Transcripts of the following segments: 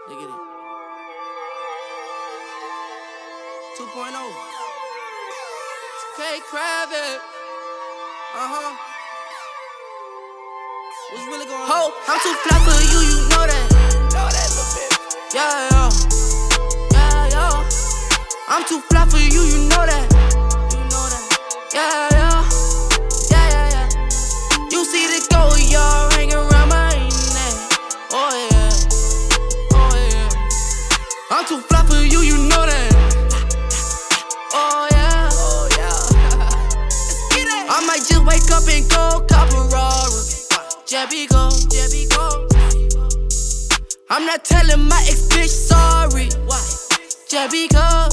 Look at it. 2.0. K Kravitz. What's really going on? Ho, I'm too fly for you, you know that. Know that little bit. Yeah, yeah. Yeah, yeah. I'm too fly for you, you know that. You know that. Yeah, yeah. Yeah, yeah, yeah. You see the gold, y'all hanging around my neck. Oh, yeah. Oh, yeah. I'm too fly for you, you know that. Oh, yeah. Oh, yeah. Let's get it. I might just wake up and go cop a Rari. Jebby go. I'm not telling my ex bitch sorry. Why? Jebby go.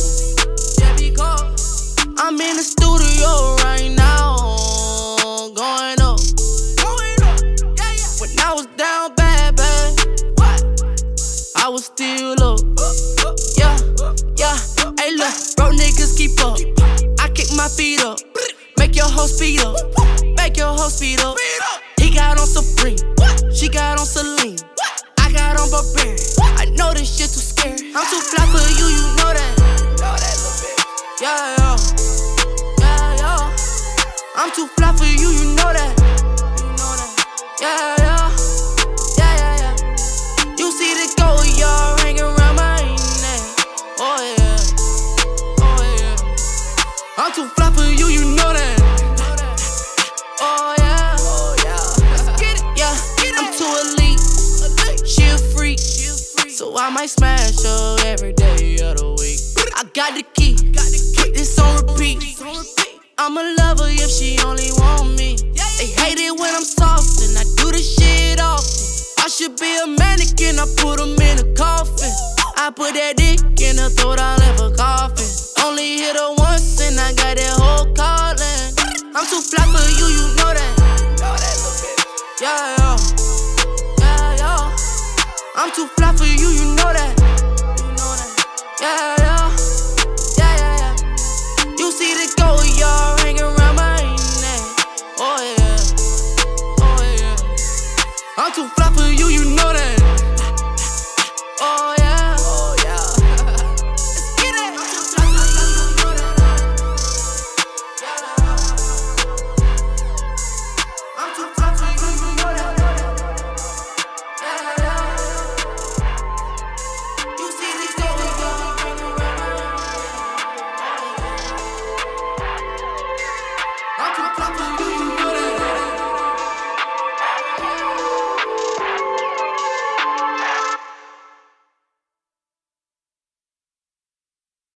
I'm in the studio right now, going up. Yeah. When I was down bad, I was still up. Yeah. Hey look, bro niggas keep up. I kick my feet up. Make your hoe speed up. Make your hoe speed up. He got on Supreme. She got on Celine. I got on Burberry. I know this shit too scary. I'm too fly for you, you know that. Know that little bit. Yeah, yeah. Yeah, yeah. I'm too fly for you, you know that. You know that. Yeah, yeah. Yeah, yeah, yeah. You see the gold, y'all hanging around my neck. Oh, yeah. Oh, yeah. I'm too fly for you, you know that. Oh, yeah. Oh, yeah. Let's get it. Yeah, I'm too elite. She a freak. So I might smash her every day of the week. I got the key. Put this on repeat. I'm a lover if she only want me. They hate it when I'm saucing. I do the shit often. I should be a mannequin. I put them in a coffin. I put that dick in her throat. I left her coughing. Only hit her once and I got that whole calling. I'm too fly for you, you know that. Know that little bit. Yeah, yeah. Yeah, yeah. I'm too fly for you, you know that. You know that. Yeah, yeah.